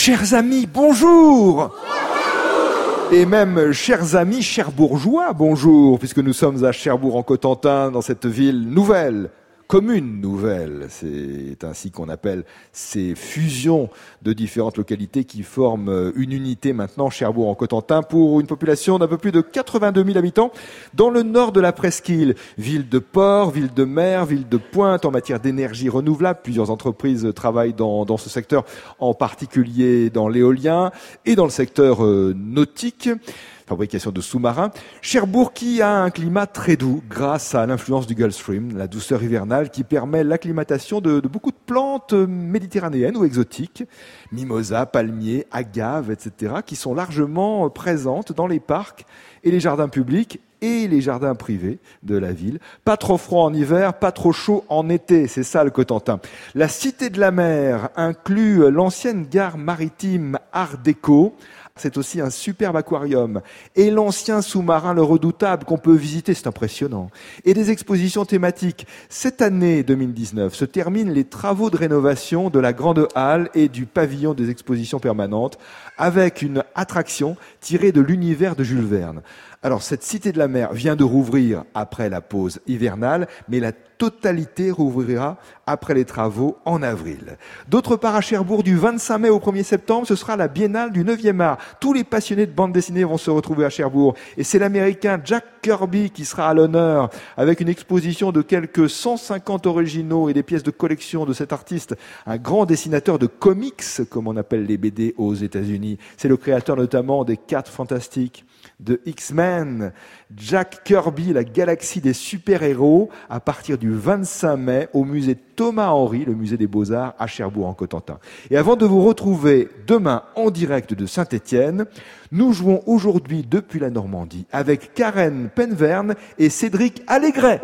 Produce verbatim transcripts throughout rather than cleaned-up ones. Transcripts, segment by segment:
Chers amis, bonjour. Et même chers amis cherbourgeois, bonjour, puisque nous sommes à Cherbourg-en-Cotentin, dans cette ville nouvelle, commune nouvelle. C'est ainsi qu'on appelle ces fusions de différentes localités qui forment une unité maintenant, Cherbourg-en-Cotentin, pour une population d'un peu plus de quatre-vingt-deux mille habitants, dans le nord de la presqu'île. Ville de port, ville de mer, ville de pointe en matière d'énergie renouvelable. Plusieurs entreprises travaillent dans, dans ce secteur, en particulier dans l'éolien et dans le secteur euh, nautique. Fabrication de sous-marins. Cherbourg qui a un climat très doux grâce à l'influence du Gulf Stream, la douceur hivernale qui permet l'acclimatation de, de beaucoup de plantes méditerranéennes ou exotiques, mimosas, palmiers, agaves, et cetera, qui sont largement présentes dans les parcs et les jardins publics et les jardins privés de la ville. Pas trop froid en hiver, pas trop chaud en été, c'est ça le Cotentin. La Cité de la Mer inclut l'ancienne gare maritime Art déco. C'est aussi un superbe aquarium. Et l'ancien sous-marin Le Redoutable qu'on peut visiter, c'est impressionnant. Et des expositions thématiques. Cette année deux mille dix-neuf se terminent les travaux de rénovation de la Grande Halle et du pavillon des expositions permanentes avec une attraction tirée de l'univers de Jules Verne. Alors, cette Cité de la Mer vient de rouvrir après la pause hivernale, mais la totalité rouvrira après les travaux en avril. D'autre part, à Cherbourg, du vingt-cinq mai au premier septembre, ce sera la Biennale du neuvième art. Tous les passionnés de bande dessinée vont se retrouver à Cherbourg. Et c'est l'Américain Jack Kirby qui sera à l'honneur, avec une exposition de quelques cent cinquante originaux et des pièces de collection de cet artiste, un grand dessinateur de comics, comme on appelle les B D aux États-Unis. C'est le créateur notamment des Quatre Fantastiques, de X-Men. Jack Kirby, la galaxie des super-héros, à partir du vingt-cinq mai au musée Thomas-Henry, le musée des Beaux-Arts à Cherbourg-en-Cotentin. Et avant de vous retrouver demain en direct de Saint-Étienne, nous jouons aujourd'hui depuis la Normandie avec Karen Penverne et Cédric Allégret.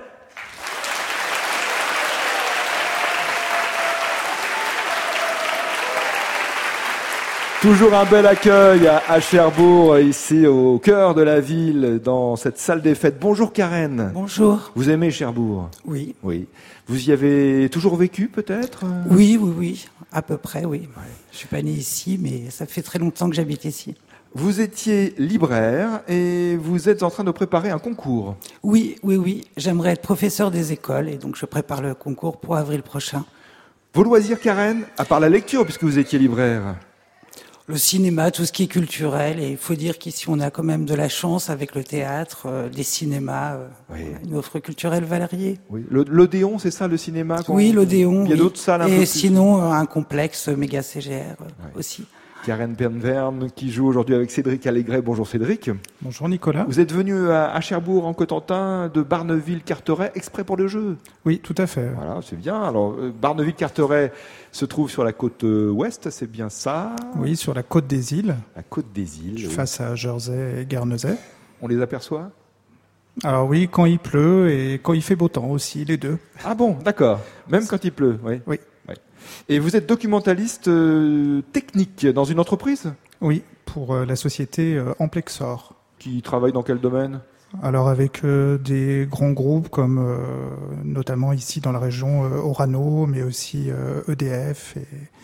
Toujours un bel accueil à Cherbourg, ici au cœur de la ville, dans cette salle des fêtes. Bonjour Karen. Bonjour. Vous aimez Cherbourg ? Oui. Oui. Vous y avez toujours vécu peut-être ? Oui, oui, oui. À peu près, oui. Ouais. Je suis pas née ici, mais ça fait très longtemps que j'habite ici. Vous étiez libraire et vous êtes en train de préparer un concours. Oui, oui, oui. J'aimerais être professeur des écoles et donc je prépare le concours pour avril prochain. Vos loisirs, Karen, à part la lecture, puisque vous étiez libraire ? Le cinéma, tout ce qui est culturel. Et il faut dire qu'ici, on a quand même de la chance avec le théâtre, euh, les cinémas, euh, oui. Une offre culturelle variée. Oui. L'Odéon, c'est ça, le cinéma ? Oui, l'Odéon. Il y a oui. d'autres salles un Et peu plus... sinon, un complexe méga C G R euh, oui. aussi. Karen Penverne qui joue aujourd'hui avec Cédric Allégret. Bonjour Cédric. Bonjour Nicolas. Vous êtes venu à Cherbourg en Cotentin de Barneville-Carteret exprès pour le jeu. Oui, tout à fait. Voilà, c'est bien. Alors Barneville-Carteret se trouve sur la côte ouest, c'est bien ça ? Oui, sur la côte des îles. La côte des îles. Face à Jersey et Guernesey. On les aperçoit ? Alors oui, quand il pleut et quand il fait beau temps aussi, les deux. Ah bon, d'accord. Même quand il pleut, oui. Oui. Et vous êtes documentaliste euh, technique dans une entreprise ? Oui, pour euh, la société euh, Amplexor. Qui travaille dans quel domaine ? Alors avec euh, des grands groupes comme euh, notamment ici dans la région euh, Orano, mais aussi euh, E D F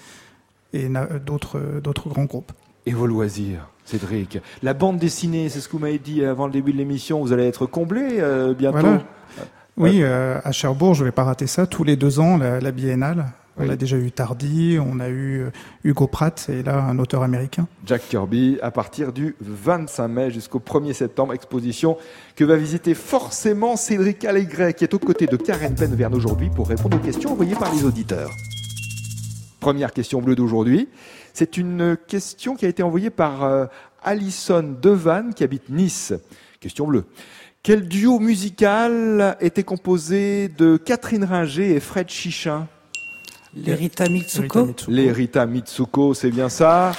et, et d'autres, d'autres grands groupes. Et vos loisirs, Cédric ? La bande dessinée, c'est ce que vous m'avez dit avant le début de l'émission, vous allez être comblé euh, bientôt. Voilà. Oui, euh, à Cherbourg, je ne vais pas rater ça, tous les deux ans, la, la biennale. On oui. a déjà eu Tardy, on a eu Hugo Pratt et là un auteur américain. Jack Kirby à partir du vingt-cinq mai jusqu'au premier septembre, exposition que va visiter forcément Cédric Allégret qui est aux côtés de Karen Penverne aujourd'hui pour répondre aux questions envoyées par les auditeurs. Première question bleue d'aujourd'hui, c'est une question qui a été envoyée par euh, Alison Devanne qui habite Nice. Question bleue. Quel duo musical était composé de Catherine Ringer et Fred Chichin ? Les Rita Mitsuko. Les Rita Mitsuko, c'est bien ça.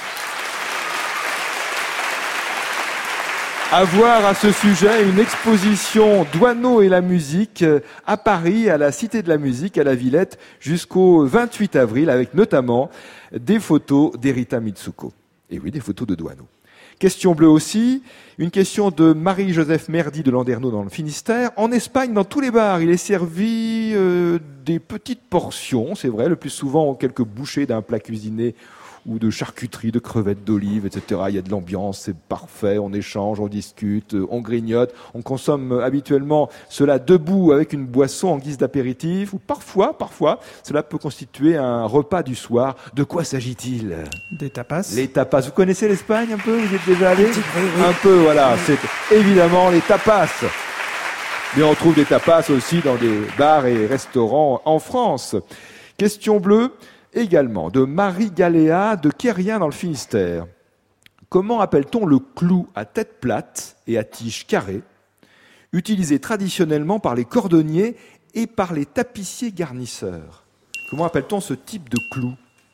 À voir à ce sujet une exposition Douaneau et la musique à Paris, à la Cité de la Musique, à la Villette, jusqu'au vingt-huit avril, avec notamment des photos d'Erita Mitsuko. Et oui, des photos de Douaneau. Question bleue aussi, une question de Marie-Joseph Merdy de Landerneau dans le Finistère. En Espagne, dans tous les bars, il est servi euh, des petites portions, c'est vrai, le plus souvent quelques bouchées d'un plat cuisiné ou de charcuterie, de crevettes, d'olives, et cetera. Il y a de l'ambiance, c'est parfait, on échange, on discute, on grignote. On consomme habituellement cela debout avec une boisson en guise d'apéritif, ou parfois, parfois, cela peut constituer un repas du soir. De quoi s'agit-il ? Des tapas. Les tapas. Vous connaissez l'Espagne un peu ? Vous y êtes déjà allé ? Oui, oui. Un peu, voilà. C'est évidemment les tapas. Mais on trouve des tapas aussi dans des bars et restaurants en France. Question bleue, également, de Marie Galéa de Quérien dans le Finistère. Comment appelle-t-on le clou à tête plate et à tige carrée, utilisé traditionnellement par les cordonniers et par les tapissiers garnisseurs ? Comment appelle-t-on ce type de clou ?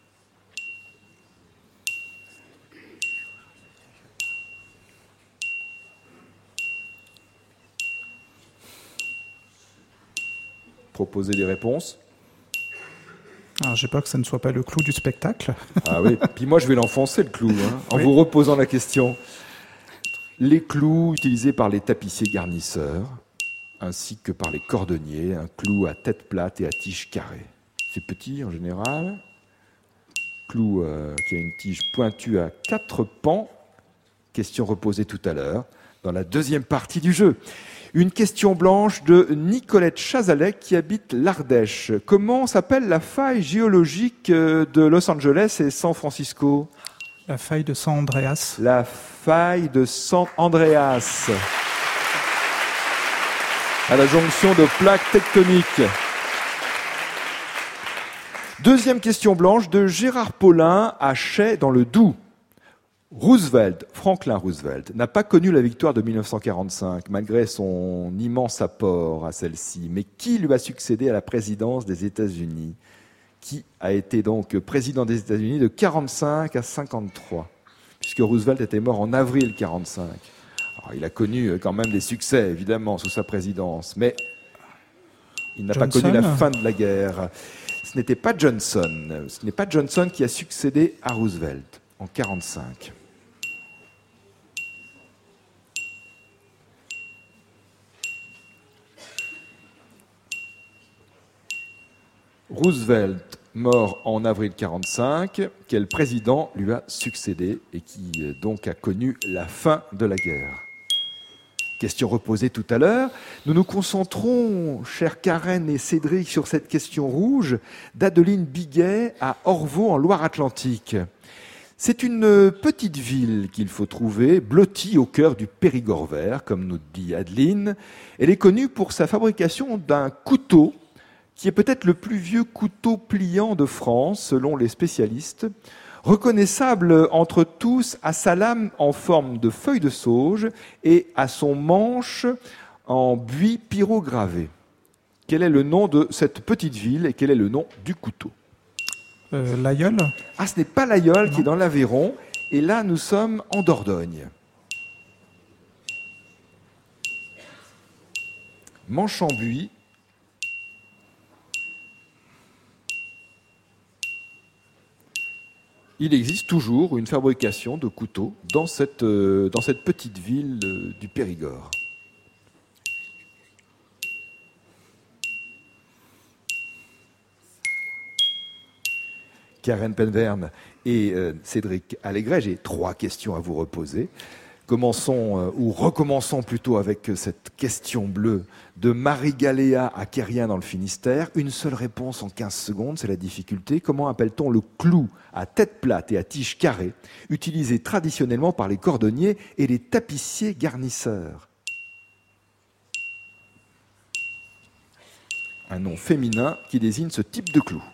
Proposer des réponses. Alors, j'ai peur que ça ne soit pas le clou du spectacle. Ah oui, puis moi je vais l'enfoncer le clou, hein, en Oui. vous reposant la question. Les clous utilisés par les tapissiers garnisseurs, ainsi que par les cordonniers, un clou à tête plate et à tige carrée. C'est petit en général. Clou euh, qui a une tige pointue à quatre pans. Question reposée tout à l'heure, dans la deuxième partie du jeu. Une question blanche de Nicolette Chazalek qui habite l'Ardèche. Comment s'appelle la faille géologique de Los Angeles et San Francisco ? La faille de San Andreas. La faille de San Andreas. À la jonction de plaques tectoniques. Deuxième question blanche de Gérard Paulin à Chais dans le Doubs. Roosevelt, Franklin Roosevelt, n'a pas connu la victoire de mille neuf cent quarante-cinq, malgré son immense apport à celle-ci. Mais qui lui a succédé à la présidence des États-Unis ? Qui a été donc président des États-Unis de quarante-cinq à cinquante-trois, puisque Roosevelt était mort en avril quarante-cinq. Alors, il a connu quand même des succès, évidemment, sous sa présidence, mais il n'a pas connu la fin de la guerre. Ce n'était pas Johnson. Ce n'est pas Johnson qui a succédé à Roosevelt en quarante-cinq. Roosevelt, mort en avril quarante-cinq, quel président lui a succédé et qui donc a connu la fin de la guerre ? Question reposée tout à l'heure. Nous nous concentrons, chers Karen et Cédric, sur cette question rouge d'Adeline Biguet à Orvaux en Loire-Atlantique. C'est une petite ville qu'il faut trouver, blottie au cœur du Périgord vert, comme nous dit Adeline. Elle est connue pour sa fabrication d'un couteau qui est peut-être le plus vieux couteau pliant de France, selon les spécialistes, reconnaissable entre tous à sa lame en forme de feuille de sauge et à son manche en buis pyrogravé. Quel est le nom de cette petite ville et quel est le nom du couteau ? Euh, L'Aïeul. Ah, ce n'est pas l'Aïeul qui est dans l'Aveyron, et là nous sommes en Dordogne. Manche en buis. Il existe toujours une fabrication de couteaux dans cette, euh, dans cette petite ville euh, du Périgord. Karen Penverne et euh, Cédric Allégret, j'ai trois questions à vous reposer. Commençons, euh, ou recommençons plutôt avec cette question bleue de Marie Galéa à Quérien dans le Finistère. Une seule réponse en quinze secondes, c'est la difficulté. Comment appelle-t-on le clou à tête plate et à tige carrée, utilisé traditionnellement par les cordonniers et les tapissiers garnisseurs ? Un nom féminin qui désigne ce type de clou.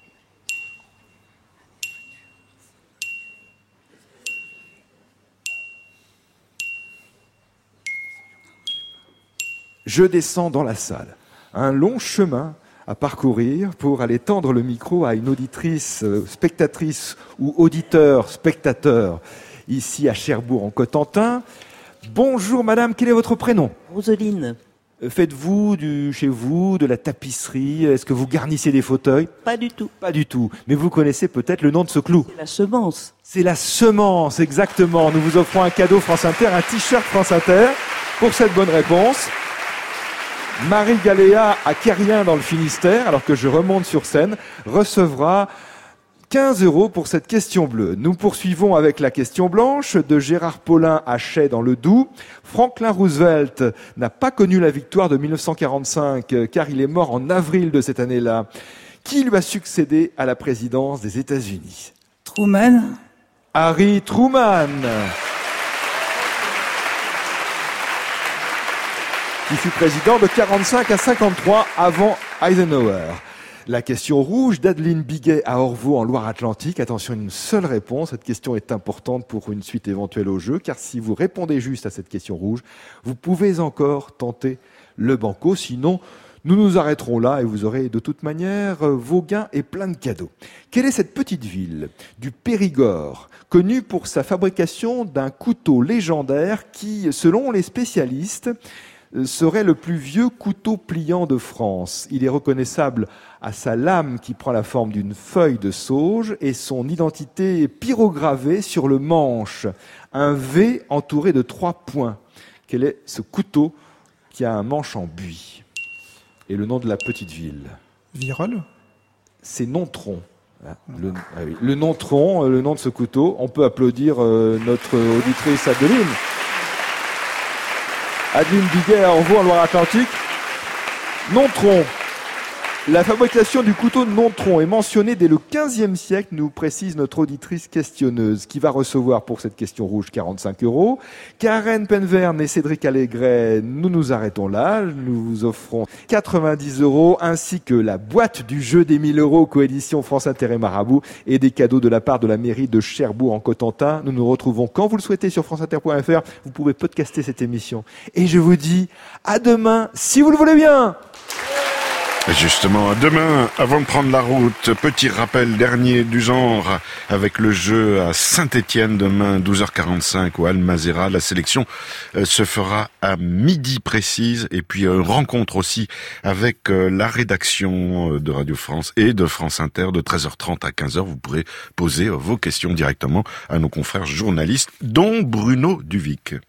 Je descends dans la salle. Un long chemin à parcourir pour aller tendre le micro à une auditrice, euh, spectatrice ou auditeur, spectateur, ici à Cherbourg en Cotentin. Bonjour madame, quel est votre prénom ? Roseline. Faites-vous du, chez vous de la tapisserie ? Est-ce que vous garnissez des fauteuils ? Pas du tout. Pas du tout. Mais vous connaissez peut-être le nom de ce clou. C'est la semence. C'est la semence, exactement. Nous vous offrons un cadeau France Inter, un t-shirt France Inter pour cette bonne réponse. Marie Galéa à Quérien dans le Finistère, alors que je remonte sur scène, recevra quinze euros pour cette question bleue. Nous poursuivons avec la question blanche de Gérard Paulin à Chais dans le Doubs. Franklin Roosevelt n'a pas connu la victoire de mille neuf cent quarante-cinq car il est mort en avril de cette année-là. Qui lui a succédé à la présidence des États-Unis? Truman. Harry Truman. Qui fut président de quarante-cinq à cinquante-trois avant Eisenhower. La question rouge d'Adeline Biguet à Orvaux en Loire-Atlantique. Attention, une seule réponse. Cette question est importante pour une suite éventuelle au jeu, car si vous répondez juste à cette question rouge, vous pouvez encore tenter le banco. Sinon, nous nous arrêterons là et vous aurez de toute manière vos gains et plein de cadeaux. Quelle est cette petite ville du Périgord, connue pour sa fabrication d'un couteau légendaire qui, selon les spécialistes, serait le plus vieux couteau pliant de France? Il est reconnaissable à sa lame qui prend la forme d'une feuille de sauge et son identité est pyrogravée sur le manche, un V entouré de trois points. Quel est ce couteau qui a un manche en buis? Et le nom de la petite ville? Virole. C'est Nontron. Le, ah oui, le Nontron, le nom de ce couteau. On peut applaudir euh, notre auditrice Adeline. Adeline Biguet à Orvaux en Loire-Atlantique. Nontron. La fabrication du couteau de Nontron est mentionnée dès le quinzième siècle, nous précise notre auditrice questionneuse, qui va recevoir pour cette question rouge quarante-cinq euros. Karen Penverne et Cédric Allégret, nous nous arrêtons là. Nous vous offrons quatre-vingt-dix euros ainsi que la boîte du jeu des mille euros coédition France Inter et Marabout et des cadeaux de la part de la mairie de Cherbourg en Cotentin. Nous nous retrouvons quand vous le souhaitez sur franceinter point f r. Vous pouvez podcaster cette émission. Et je vous dis à demain, si vous le voulez bien. Justement, demain, avant de prendre la route, petit rappel dernier du genre avec le jeu à Saint-Étienne demain douze heures quarante-cinq au Almazera. La sélection se fera à midi précise et puis une rencontre aussi avec la rédaction de Radio France et de France Inter de treize heures trente à quinze heures. Vous pourrez poser vos questions directement à nos confrères journalistes, dont Bruno Duvic.